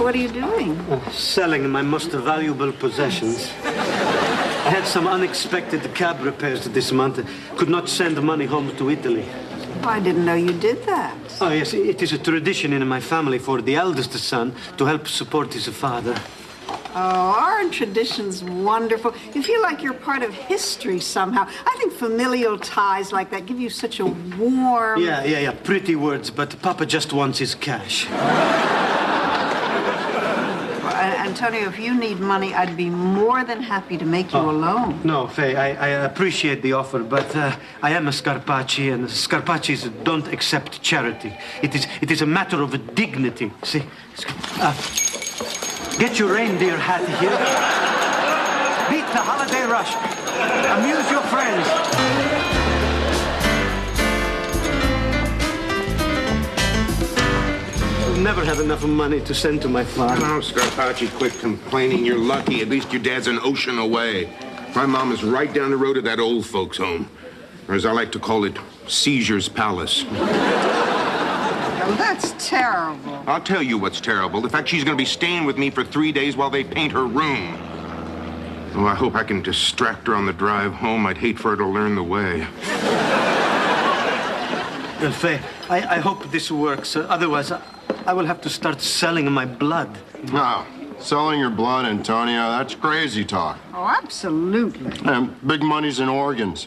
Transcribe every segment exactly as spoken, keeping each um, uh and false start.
what are you doing? Uh, selling my most valuable possessions. I had some unexpected cab repairs this month. Could not send money home to Italy. Oh, I didn't know you did that. Oh, yes, it is a tradition in my family for the eldest son to help support his father. Oh, aren't traditions wonderful? You feel like you're part of history somehow. I think familial ties like that give you such a warm... Yeah, yeah, yeah, pretty words, but Papa just wants his cash. Well, Antonio, if you need money, I'd be more than happy to make you oh, a loan. No, Faye, I, I appreciate the offer, but uh, I am a Scarpacci, and Scarpaccis don't accept charity. It is, it is a matter of dignity, see? Uh, Get your reindeer hat here. Beat the holiday rush. Amuse your friends. I'll never have enough money to send to my father. Oh, Scarpacci, quit complaining. You're lucky. At least your dad's an ocean away. My mom is right down the road to that old folks' home. Or as I like to call it, Seizure's Palace. Oh, that's terrible. I'll tell you what's terrible. The fact she's going to be staying with me for three days while they paint her room. Oh, I hope I can distract her on the drive home. I'd hate for her to learn the way. Well, Faye, I, I hope this works. Uh, otherwise, I, I will have to start selling my blood. No, selling your blood, Antonio, that's crazy talk. Oh, absolutely. And big money's in organs.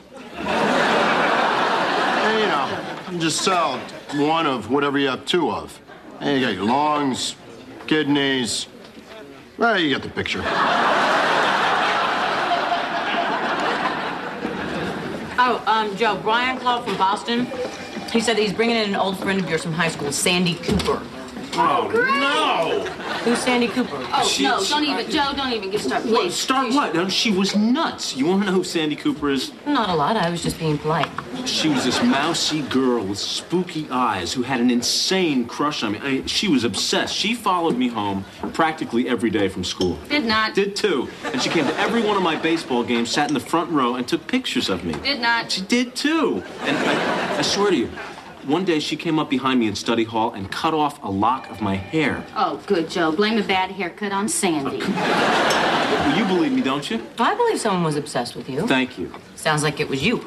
And, you know, you just sell one of whatever you have two of. And you got your lungs, kidneys. Well, you get the picture. Oh, um, Joe, Brian called from Boston. He said that he's bringing in an old friend of yours from high school, Sandy Cooper. Oh, no! Who's Sandy Cooper? Oh, She- no, she- don't even, Joe, don't even get started, What, please. start what? No, she was nuts. You want to know who Sandy Cooper is? Not a lot. I was just being polite. She was this mousy girl with spooky eyes who had an insane crush on me. I, she was obsessed. She followed me home practically every day from school. Did not. Did too. And she came to every one of my baseball games, sat in the front row, and took pictures of me. Did not. She did too. And I, I swear to you, one day she came up behind me in study hall and cut off a lock of my hair. Oh, good, Joe. Blame a bad haircut on Sandy. Well, you believe me, don't you? I believe someone was obsessed with you. Thank you. Sounds like it was you.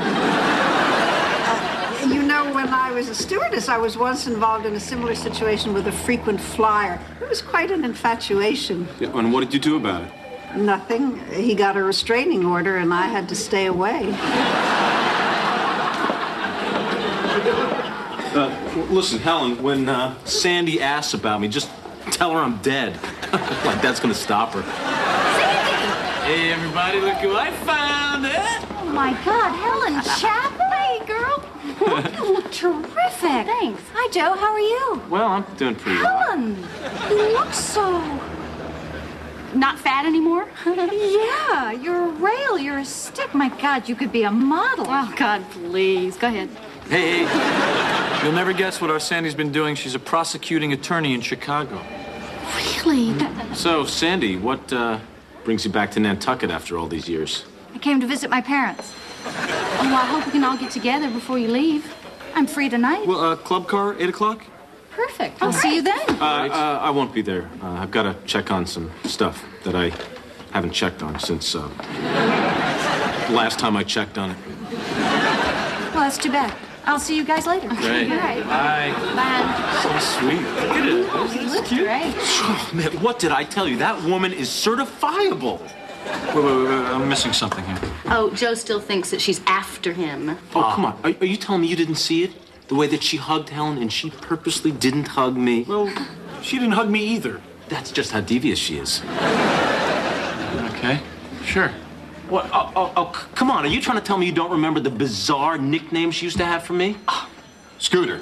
You know, when I was a stewardess, I was once involved in a similar situation with a frequent flyer. It was quite an infatuation. Yeah, and what did you do about it? Nothing. He got a restraining order, and I had to stay away. Uh, w- listen, Helen, when uh, Sandy asks about me, just tell her I'm dead. Like that's gonna stop her. Sandy! Hey, everybody, look who I found, eh? Oh, my God, Helen Chapel. Hey, girl. You look terrific. Thanks. Hi, Joe. How are you? Well, I'm doing pretty well. Helen, you look so... not fat anymore? Yeah, you're a rail, you're a stick. My God, you could be a model. Oh, God, please. Go ahead. Hey, hey, you'll never guess what our Sandy's been doing. She's a prosecuting attorney in Chicago. Really? That... So, Sandy, what uh, brings you back to Nantucket after all these years? I came to visit my parents. Oh, well, I hope we can all get together before you leave. I'm free tonight. Well, uh, club car, eight o'clock? Perfect. I'll see you then. Uh, uh, I won't be there. Uh, I've got to check on some stuff that I haven't checked on since uh, last time I checked on it. Well, that's too bad. I'll see you guys later. Great. All right. Bye. Bye. So sweet. Look at it. You look great. Oh, man, what did I tell you? That woman is certifiable. Wait, wait, wait, wait. I'm missing something here. Oh, Joe still thinks that she's after him. Oh, come on. Are, are you telling me you didn't see it? The way that she hugged Helen and she purposely didn't hug me? Well, she didn't hug me either. That's just how devious she is. Okay, sure. What? Oh, oh, oh, c- come on. Are you trying to tell me you don't remember the bizarre nickname she used to have for me? Scooter.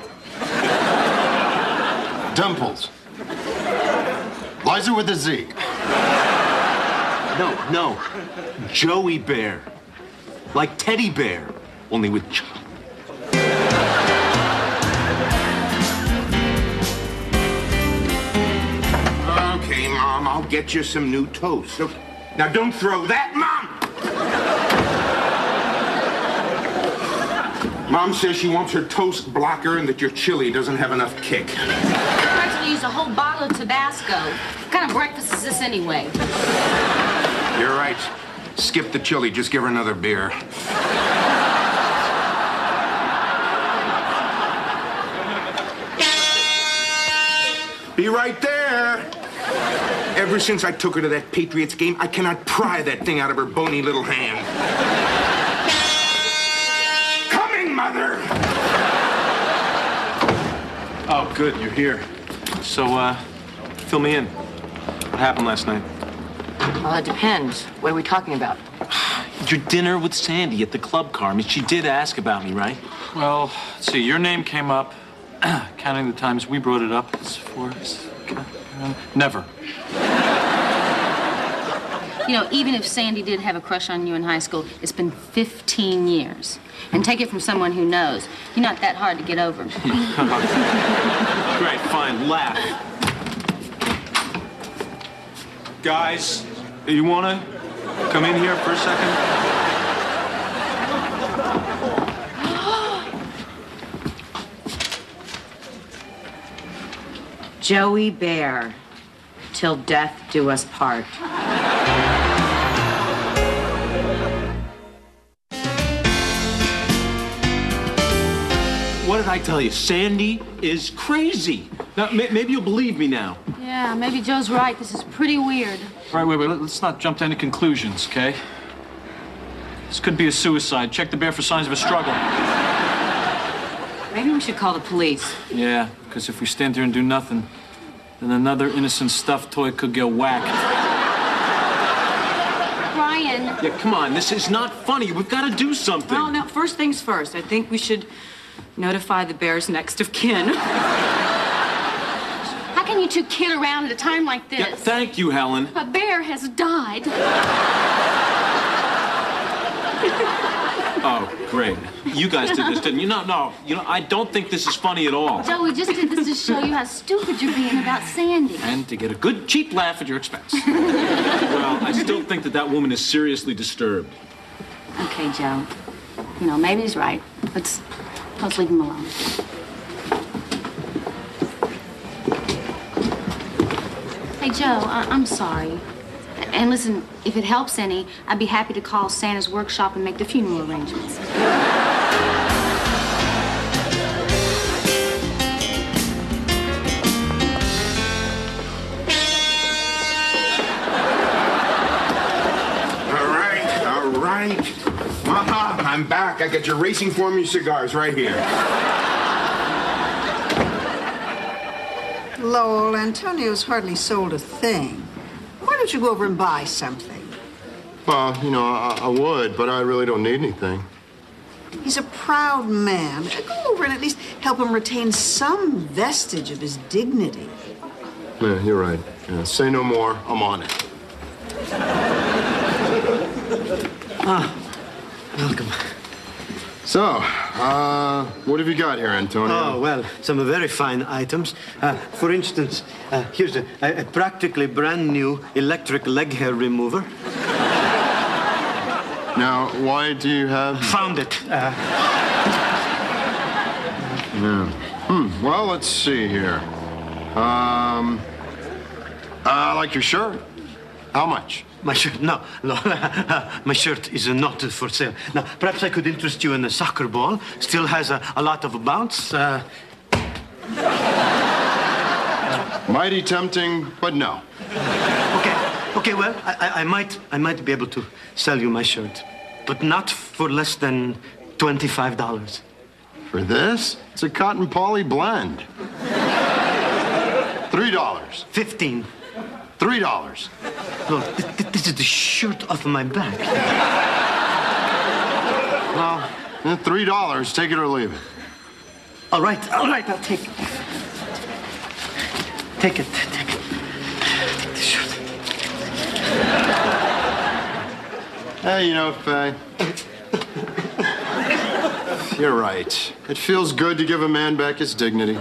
Dimples. Liza with a Z. No, no. Joey Bear. Like Teddy Bear, only with ch- Okay, Mom, I'll get you some new toast. Okay. Now, don't throw that, Mom! Mom says she wants her toast blocker and that your chili doesn't have enough kick. Practically used a whole bottle of Tabasco. What kind of breakfast is this anyway? You're right. Skip the chili. Just give her another beer. Be right there. Ever since I took her to that Patriots game, I cannot pry that thing out of her bony little hand. Coming, Mother! Oh, good, you're here. So, uh, fill me in. What happened last night? Well, it depends. What are we talking about? Your dinner with Sandy at the club car. I mean, she did ask about me, right? Well, let's see, your name came up. Counting the times we brought it up, it's four. It's, never. You know, even if Sandy did have a crush on you in high school, it's been fifteen years. And take it from someone who knows. You're not that hard to get over. Great, fine, laugh. Guys, you wanna come in here for a second? Joey Bear, till death do us part. What did I tell you? Sandy is crazy. Now, may maybe you'll believe me now. Yeah, maybe Joe's right. This is pretty weird. All right, wait, wait, let's not jump to any conclusions, okay? This could be a suicide. Check the bear for signs of a struggle. Maybe we should call the police. Yeah, because if we stand here and do nothing, then another innocent stuffed toy could get whacked. Brian. Yeah, come on, this is not funny. We've got to do something. Well, no, first things first. I think we should notify the bear's next of kin. How can you two kid around at a time like this? Yeah, thank you, Helen. A bear has died. Oh, great. You guys did this, didn't you? No, no. You know, I don't think this is funny at all. Joe, we just did this to show you how stupid you're being about Sandy. And to get a good, cheap laugh at your expense. Well, I still think that that woman is seriously disturbed. Okay, Joe. You know, maybe he's right. Let's, let's leave him alone. Hey, Joe, I- I'm sorry. And listen, if it helps any, I'd be happy to call Santa's workshop and make the funeral arrangements. All right, all right. Mama, I'm back. I got your Racing Formula cigars right here. Lowell, Antonio's hardly sold a thing. Why don't you go over and buy something? Well, you know, I, I would, but I really don't need anything. He's a proud man. Go over and at least help him retain some vestige of his dignity. Yeah, you're right. Yeah, say no more. I'm on it. Ah, welcome. So, uh, what have you got here, Antonio? Oh, well, some very fine items. Uh, for instance, uh, here's a, a practically brand new electric leg hair remover. Now, why do you have... Found it. Uh, Yeah. Hmm, well, let's see here. Um, I like your shirt. How much? my shirt, no, no. My shirt is not for sale. Now, perhaps I could interest you in a soccer ball. Still has a, a lot of bounce. Uh, Mighty tempting, but no. Okay, okay. Well, I, I, I might, I might be able to sell you my shirt, but not for less than twenty-five dollars. For this? It's a cotton poly blend. Three dollars. Fifteen. Three dollars. Look, th- th- this is the shirt off of my back. Well, eh, three dollars. Take it or leave it. All right, all right. I'll take it. Take it. Take it. Take the shirt. Hey, you know, Faye. You're right. It feels good to give a man back his dignity.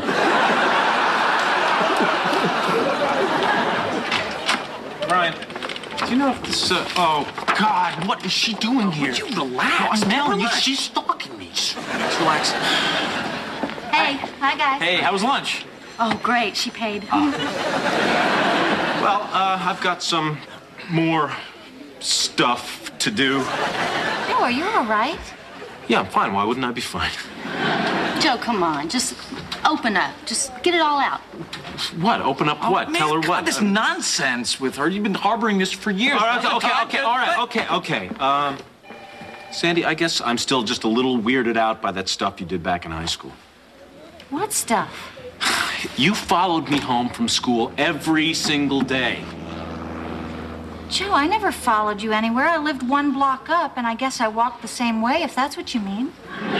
Brian, do you know if this, uh, oh, God, what is she doing here? Would you relax, No, man? I'm You, relaxed. she's stalking me. Just relax. Hey, hi, guys. Hey, how was lunch? Oh, great. She paid. Well, uh, I've got some more stuff to do. Joe, are you all right? Yeah, I'm fine. Why wouldn't I be fine? Joe, come on. Just open up. Just get it all out. What? Open up what? Oh, man, Tell her God, what? this Uh, nonsense with her. You've been harboring this for years. all right, okay, okay, okay, all right, okay, okay. Um, Sandy, I guess I'm still just a little weirded out by that stuff you did back in high school. What stuff? You followed me home from school every single day. Joe, I never followed you anywhere. I lived one block up, and I guess I walked the same way, if that's what you mean.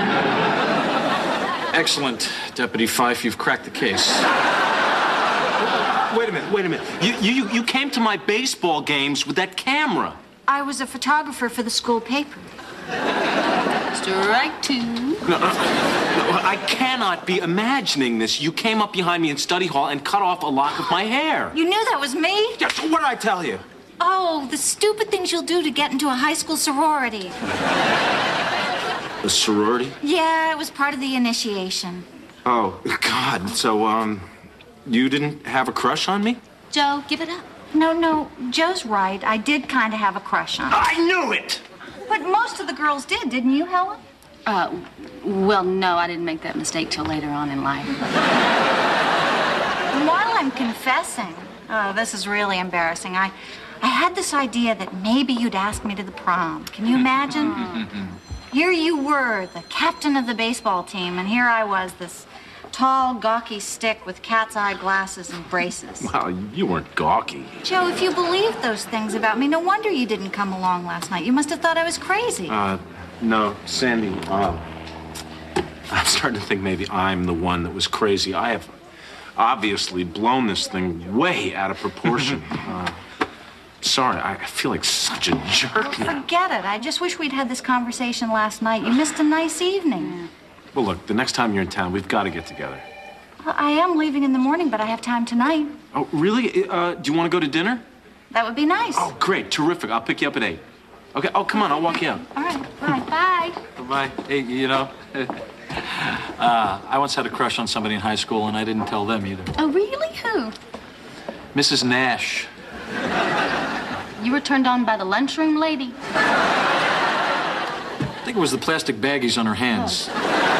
Excellent, Deputy Fife. You've cracked the case. Wait a minute, wait a minute. You, you, you came to my baseball games with that camera. I was a photographer for the school paper. Strike two. No, no, no, I cannot be imagining this. You came up behind me in study hall and cut off a lock of my hair. You knew that was me? Yeah, so what did I tell you? Oh, the stupid things you'll do to get into a high school sorority. The sorority? Yeah, it was part of the initiation. Oh, God. So, um, you didn't have a crush on me? Joe, give it up. No, no, Joe's right. I did kind of have a crush on him. I knew it! But most of the girls did, didn't you, Helen? Uh, well, no, I didn't make that mistake till later on in life. While I'm confessing, oh, this is really embarrassing. I, I had this idea that maybe you'd ask me to the prom. Can you imagine? Here you were, the captain of the baseball team, and here I was, this tall, gawky stick with cat's eye glasses and braces. Well, you weren't gawky. Joe, if you believed those things about me, no wonder you didn't come along last night. You must have thought I was crazy. Uh, no, Sandy, uh, I'm starting to think maybe I'm the one that was crazy. I have obviously blown this thing way out of proportion. uh, sorry, I feel like such a jerk now. Forget it. I just wish we'd had this conversation last night. You missed a nice evening. Well, look, the next time you're in town, we've got to get together. Well, I am leaving in the morning, but I have time tonight. Oh, really? Uh, do you want to go to dinner? That would be nice. Oh, great. Terrific. I'll pick you up at eight. Okay. Oh, come on. I'll walk you out. All right. Bye. Bye. Bye. Hey, you know, uh, I once had a crush on somebody in high school, and I didn't tell them either. Oh, really? Who? Missus Nash. You were turned on by the lunchroom lady? I think it was the plastic baggies on her hands.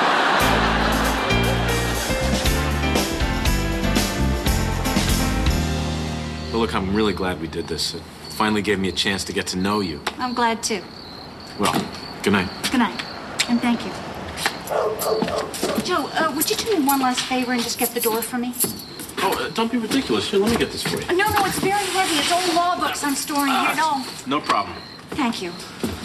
Well, look, I'm really glad we did this. It finally gave me a chance to get to know you. I'm glad too. Well, good night. Good night. And thank you. Joe, uh, would you do me one last favor and just get the door for me? Oh, uh, don't be ridiculous. Here, let me get this for you. Uh, no, no, it's very heavy. It's old law books I'm storing here. No. No problem. Thank you.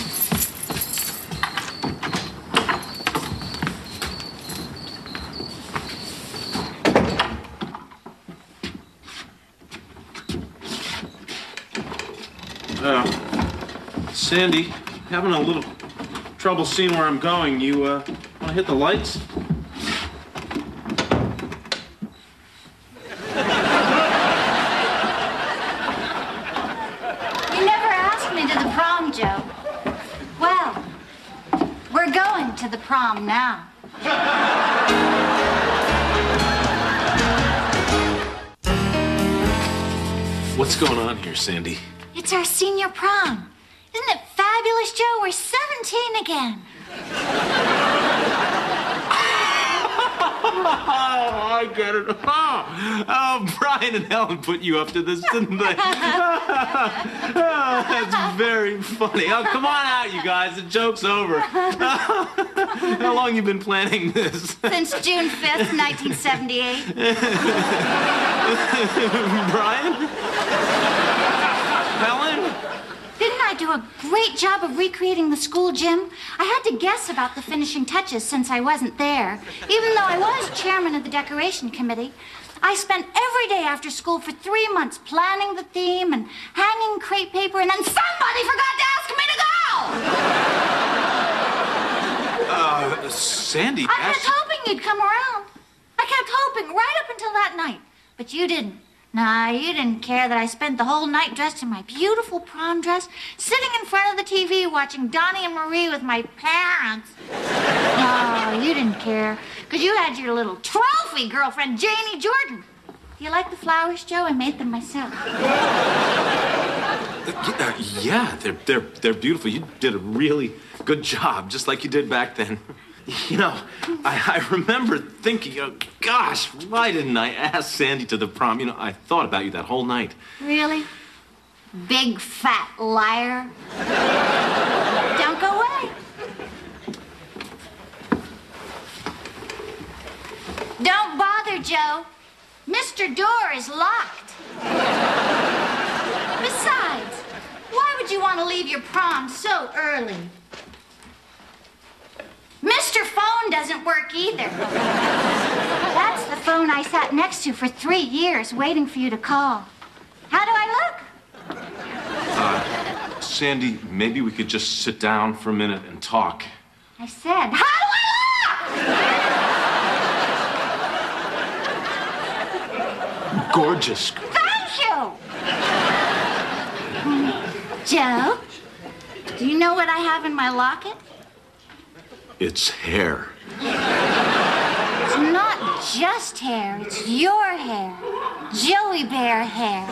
Uh, Sandy, having a little trouble seeing where I'm going. You, uh, want to hit the lights? You never asked me to the prom, Joe. Well, we're going to the prom now. What's going on here, Sandy? It's our senior prom. Isn't it fabulous, Joe? We're seventeen again. Oh, I get it. Oh, oh, Brian and Helen put you up to this, didn't they? Oh, that's very funny. Oh, come on out, you guys. The joke's over. How long you been planning this? Since June fifth, nineteen seventy-eight. Brian? Helen? Didn't I do a great job of recreating the school gym? I had to guess about the finishing touches since I wasn't there. Even though I was chairman of the decoration committee, I spent every day after school for three months planning the theme and hanging crepe paper, and then somebody forgot to ask me to go! Uh, Sandy, I kept asked... hoping you'd come around. I kept hoping right up until that night. But you didn't. Nah, you didn't care that I spent the whole night dressed in my beautiful prom dress, sitting in front of the T V watching Donnie and Marie with my parents. No, you didn't care, because you had your little trophy girlfriend, Janie Jordan. Do you like the flowers, Joe? I made them myself. Uh, yeah, they're, they're, they're beautiful. You did a really good job, just like you did back then. You know, I, I remember thinking, oh, gosh, why didn't I ask Sandy to the prom? You know, I thought about you that whole night. Really? Big fat liar. Don't go away. Don't bother, Joe. Mister Door is locked. Besides, why would you want to leave your prom so early? Mister Phone doesn't work either. That's the phone I sat next to for three years waiting for you to call. How do I look? Uh, Sandy, maybe we could just sit down for a minute and talk. I said, how do I look? Gorgeous. Thank you. Joe, do you know what I have in my locket? It's hair. It's not just hair, it's your hair. Joey Bear hair.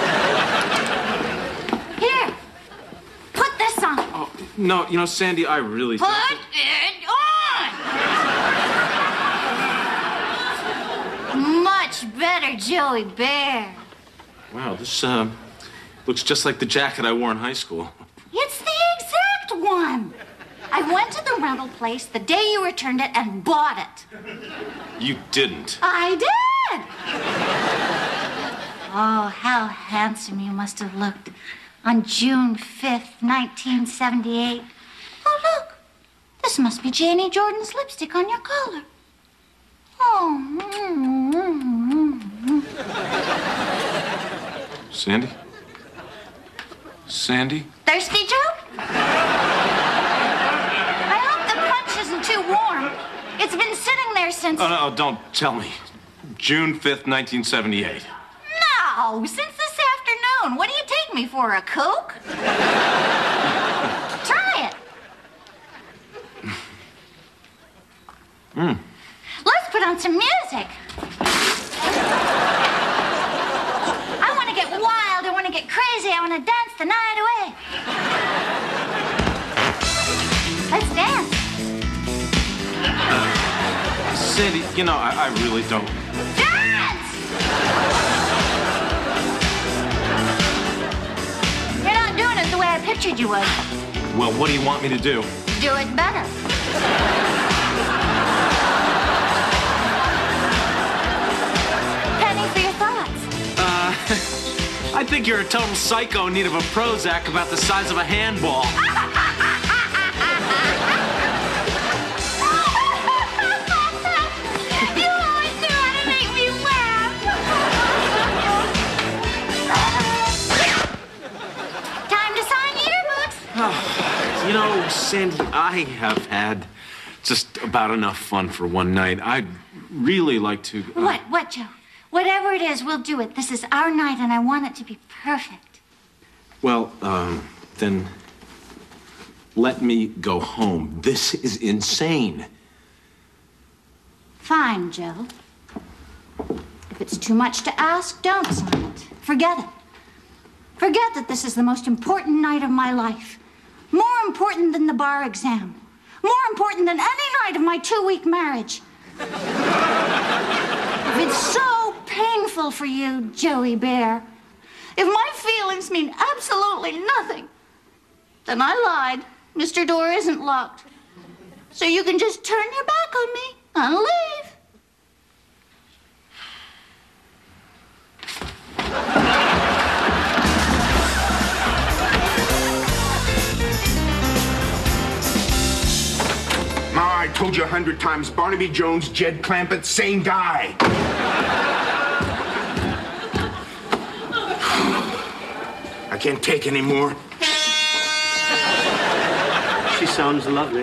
Here, put this on. Oh, no, you know, Sandy, I really... Put it on! Much better, Joey Bear. Wow, this, um, looks just like the jacket I wore in high school. It's the exact one. I went to the rental place the day you returned it and bought it. You didn't. I did. Oh, how handsome you must have looked on June fifth, nineteen seventy-eight. Oh, look. This must be Janie Jordan's lipstick on your collar. Oh. Sandy? Sandy? Thirsty, Joe? I hope the punch isn't too warm. It's been sitting there since... Oh, no, don't tell me. June fifth, nineteen seventy-eight. No, since this afternoon. What do you take me for, a kook? Try it. Hmm. Let's put on some music. I want to get wild. I want to get crazy. I want to dance the night away. Let's dance. Sandy, you know, I, I really don't... Dance! You're not doing it the way I pictured you would. Well, what do you want me to do? Do it better. Penny for your thoughts. Uh, I think you're a total psycho in need of a Prozac about the size of a handball. You always knew how to make me laugh. Time to sign yearbooks. Oh, you know, Sandy, I have had just about enough fun for one night. I'd really like to... Uh... What? What, Joe? Whatever it is, we'll do it. This is our night, and I want it to be perfect. Well, um, then let me go home. This is insane. Fine, Joe. If it's too much to ask, don't sign it. Forget it. Forget that this is the most important night of my life. More important than the bar exam. More important than any night of my two-week marriage. If it's so painful for you, Joey Bear, if my feelings mean absolutely nothing, then I lied. Mister Door isn't locked. So you can just turn your back on me and leave. Ma, I told you a hundred times, Barnaby Jones, Jed Clampett, same guy. I can't take any more. She sounds lovely.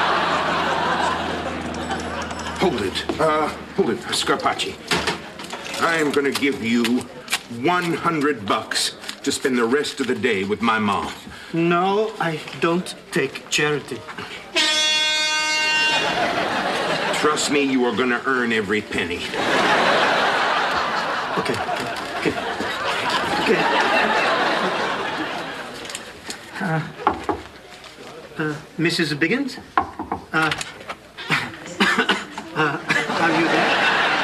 Hold it. Uh, hold it, Scarpacci. I am going to give you one hundred bucks to spend the rest of the day with my mom. No, I don't take charity. Trust me, you are going to earn every penny. Okay, okay, okay. Uh, uh, Missus Biggins? Uh, uh, are you there?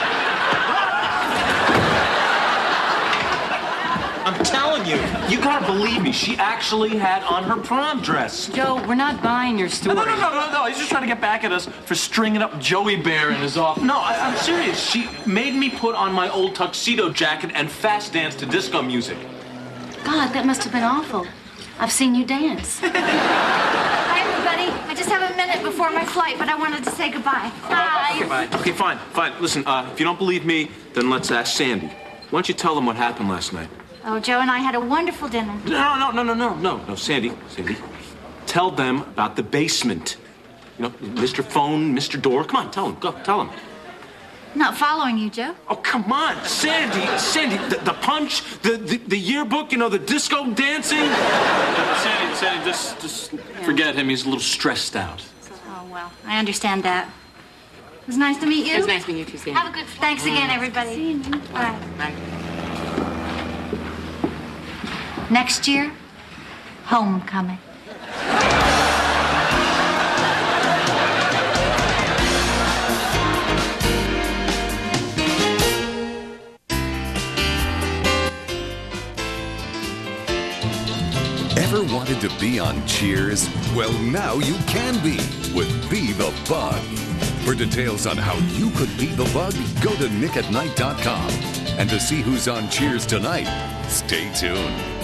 I'm telling you, you gotta believe me. She actually had on her prom dress. Joe, we're not buying your story. No, no, no, no, no. He's just trying to get back at us for stringing up Joey Bear in his office. No, I, I'm serious. She made me put on my old tuxedo jacket and fast dance to disco music. God, that must have been awful. I've seen you dance. Hi, everybody. I just have a minute before my flight, but I wanted to say goodbye. Bye. Okay, fine. Okay, fine, fine. Listen, uh, if you don't believe me, then let's ask Sandy. Why don't you tell them what happened last night? Oh, Joe and I had a wonderful dinner. No, no, no, no, no, no, no, Sandy, Sandy. Tell them about the basement. You know, Mister Phone, Mister Door. Come on, tell them. Go, tell them. Not following you, Joe. Oh, come on, Sandy, Sandy, the, the punch, the, the the yearbook, you know, the disco dancing. Sandy, Sandy, just, just forget him. He's a little stressed out. Oh, well, I understand that. It was nice to meet you. It's nice meeting you too, Sandy. Have a good flight. Thanks again, everybody. See you. Bye. Bye. Next year, homecoming. Ever wanted to be on Cheers? Well, now you can be with Be the Bug. For details on how you could be the bug, go to nick at night dot com. And to see who's on Cheers tonight, stay tuned.